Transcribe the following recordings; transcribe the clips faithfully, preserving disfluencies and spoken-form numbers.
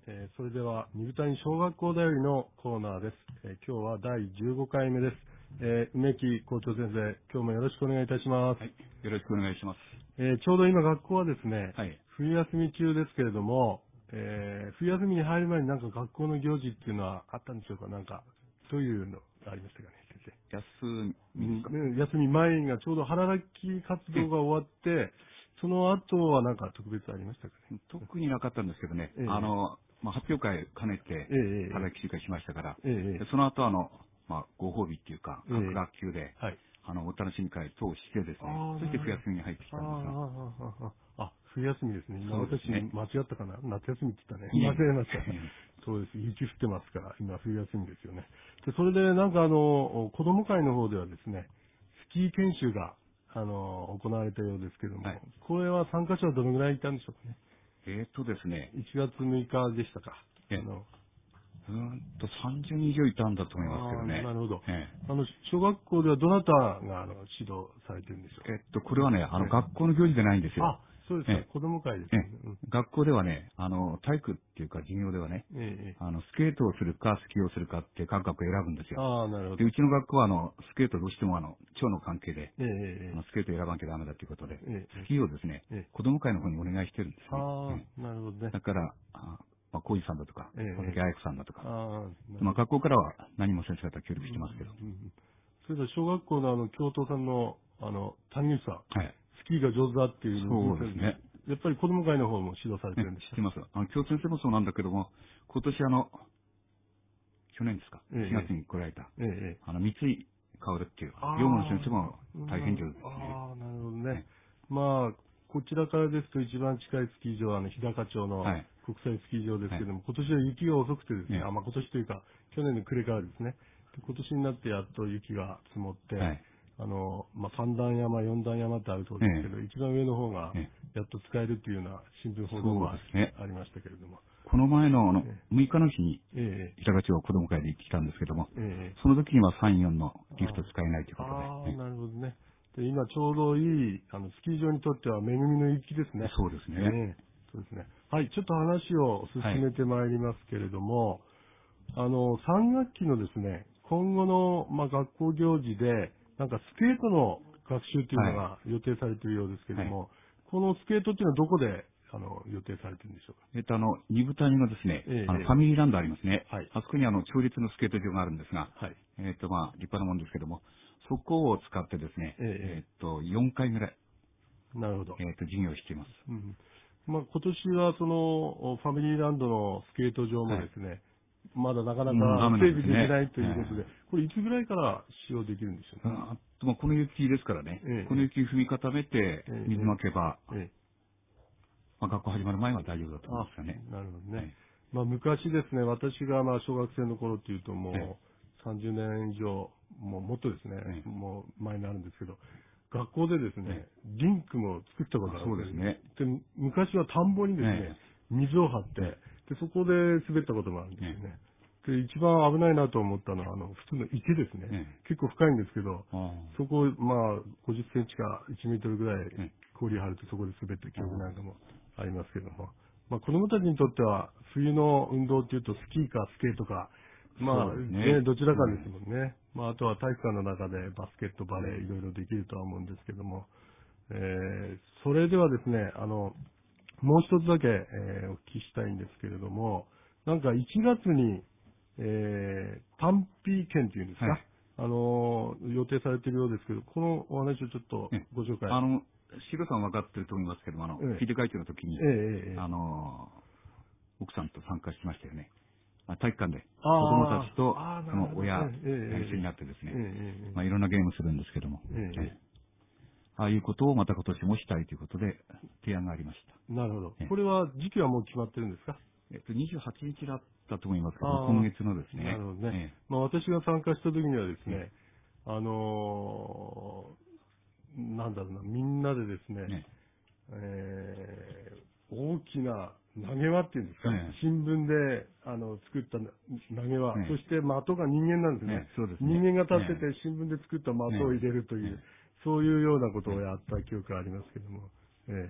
えー、それでは、二部谷小学校だよりのコーナーです。えー、今日はだいじゅうごかいめです。えー、梅木校長先生、今日もよろしくお願いいたします。 はい。よろしくお願いします。 えー、ちょうど今学校はですね、 はい。 冬休み中ですけれども、えー、冬休みに入る前になんか学校の行事っていうのはあったんでしょうか？なんか、どういうのがありましたかね、先生。 休みですか？ うん、休み前がちょうど腹巻き活動が終わって、その後はなんか特別ありましたかね。 特になかったんですけどね、 ええ、 あの、まあ、発表会兼ねて、 ええ、 腹巻き集会しましたから、 ええ、 でその後あの、まあ、ご褒美っていうか、 ええ、 各学級で、 はい。 あの、お楽しみ会等をしてですね、 ああ、 そして冬なる休みに入ってきほど。 たんですが、 ああ、ああ、冬休みですね。今私そうですね。 間違ったかな？夏休みって言ったね。 いえい間違えました。 え。 そうです。雪降ってますから、今冬休みですよね。で、それでなんかあの、子供会の方ではですね、スキー研修が、あの、行われたようですけども、 はい。 これは参加者はどのぐらいいたんでしょうかね。 えーっとですね、 いちがつむいかでしたか。あえ、 の、 うーんとさんじゅうにん以上いたんだと思いますけああ、 どね。 なるほど。 えあの、小学校ではどなたがあの指導されてるんでしょええっと、これはね、あの、 う？ええ、 学校の行事でないんですよ。 あ、そうですか。 ええ子供会ですえね。うん、 え、学校ではね、あの、体育っていうか授業ではね、 ええ、ええ、 あの、スケートをするか、スキーをするかって各学校選ぶんですよ。 ああ、なるほで、 ど。 うちの学校はあの、スケートどうしてもあの、腸の関係で、 ええ、 あの、スケート選ばなきゃダメだということで、 ええ、ええ、 スキーをですね、 ええ、 子供会の方にお願いしてるんですね。 あえあ、なるほどね。 えだから、あまあ、小路さんだとか、 ええ、 佐々 ええ、 木彩子さんだとか、 ああ、なるまあ、 ほど。 学校からは何も先生方協うん、 力してますけど。 うん、それでは小学校のあの、教頭さんの、あの、谷口さん、 はい。 スキーが上手だっていうふうに聞いてるんで、 そうですね。 やっぱり子供会の方も指導されてね、 るんですか？ 知ってます。あの、教師先生もそうなんだけども、今年あの、去年ですか、 ええ、 しがつに来られた、 ええ、ええ、 あの、三井薫っていう、あの業務の先あ生もあ、な大変上手ですね。 ああ、なるほどね。 ねまあ、こちらからですと一番近いスキー場はあの日高町のはい。 国際スキー場ですはい。 けども、今年は雪が遅くてですね、 ねあ、まあ今年というか、去年の暮れからですね、で今年になってやっと雪が積もって、 はい。 あの、まあさん段山、よん段山ってあるそうえですけど、一番上の方がえ。ええ。 やっと使えるっていうような新聞報道そうもあですね。 ありましたけれども、 この前のあの、 えむいかの日に、 え、え板垣町子供会で行ってきたんですけども、 え、ええ、 その時にはさん、よんのリフトあ使えないということで、 あ、ああ、 ね、 なるほどね。で、今ちょうどいい、あの、スキー場にとっては恵みの雪ですね。 そうですね。 ねえ、そうですね。はい、ちょっと話を進はい。 めてまいりますけれども、あの、さん学期のですね、今後の、まあ、学校行事で、なんかスケートの学習というはい。 のが予定されているようですけれはい。 ども、このスケートっていうのはどこで、あの、予定されているんでしょうか？ えっと、あの、二部谷のですね、 ええ、 あの、 ええ、 ファミリーランドありますね。 はい、 あそこにあの、町立のスケート場があるんですが、 はい、 えっと、まあ、立派なもんですけども、そこを使ってですね、 ええ、 えっと、よんかいぐらい、 ええ、なるほど。 えっと、授業をしています。 うん。まあ、今年はその、ファミリーランドのスケート場もはい。 ですね、まだなかなかもうダメな整んですね。 備できないとえいうことで、これいつぐらいから使用できるんでしょうね。 えあと、まあ、この雪ですからね、 ええ、 この雪踏み固めて、 ええ、 水まけば、 ええ、ええ。 まあ、学校始まる前は大丈夫だと思うんあ、 ですよね。 なるほどね。 はい。 まあ、昔ですね、私がまあ小学生の頃っていうとええ、 もうさんじゅうねん以上、もうもっとですね、 ええ、 もう前になるんですけど、学校でですね、 ええ。 リンクも作ったことあ、 があるそうですね。 で、昔は田んぼにですね、 え水を張って、 え、えで、そこで滑ったこともあるんでえ、えすよね。で、一番危ないなと思ったのは、あの、普通の池ですね。 え、ええ。 結構深いんですけど、 あそこを、まあ、ごじゅっセンチかいちメートルぐらいあ、ええ、 氷張るとそこで滑った記憶なんかあもありますけども。まあ、子供たちにとっては、冬の運動っていうと、スキーかスケートか、 あ、 まあ、 そうですね、 ね。 どちらかですうん。 もんね。まあ、あとは体育館の中でバスケット、バレー、いうん。 ろいろできるとは思うんですけども。えー、それではですね、あの、もう一つだけ、えーお聞きしたいんですけれども、なんかいちがつに、えー、短期券っていうんですか、 はい。 あのー、予定されているようですけど、このお話をちょっとええ。 ご紹介。 あの、シロさん分かってると思いますけども、あの、 ええ、 フィール会長の時に、 ええ、ええ。 あの、奥さんと参加しましたよね。まあ、体育館で子供たああ、 ちとああ、なそるほど。えの親え、えが一緒になってですえ、えね、 え、 まあ、いろんなゲームするんですけども、 ええ、ええ、えええ、ああいうことをまた今年もしたいということで提案がありました。 え。なるほど。 ええ、 これは時期はもう決まってるんですか？ えっと、にじゅうはちにちだったと思いますけども、今あ月のですあ、なるね、 ほどね。 えまあ私が参加した時にはですえ、えね、あのーなんだろうな、みんなでですね、 え、 えー大きな投げ輪っていうんですか、 ええ、 新聞であの作ったな投げ輪、 ええ、 そして的が人間なんですね。 ええ、そうです人ね。 間が立ってえて新聞で作った的え、えを入れるとえ、 いう、 えそういうようなことえ、えをやった記憶がありますけども。ええ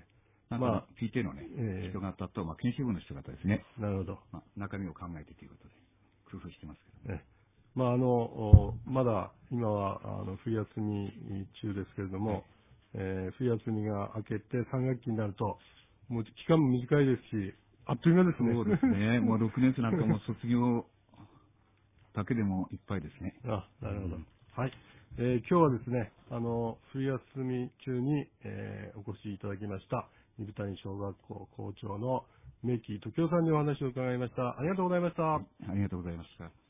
なんまあか ピーティー のね、 えー人方と、まあ、研修部の人方ですね。 なるほど。 まあ、中身を考えてということで、工夫してますけどね。 ねまあ、あの、おまだ今はあの冬休み中ですけれども、 はい、 えー冬休みが明けてさん学期になると、もう期間も短いですし、あっという間ですね。 そうですね。もうろくねん生なんかもう卒業だけでもいっぱいですね。 あ、なるほど。 うん、 はい。えー今日はですね、あの、冬休み中に、えーお越しいただきました、二部谷小学校校長の梅木時夫さんにお話を伺いました。ありがとうございました。 はい、ありがとうございました。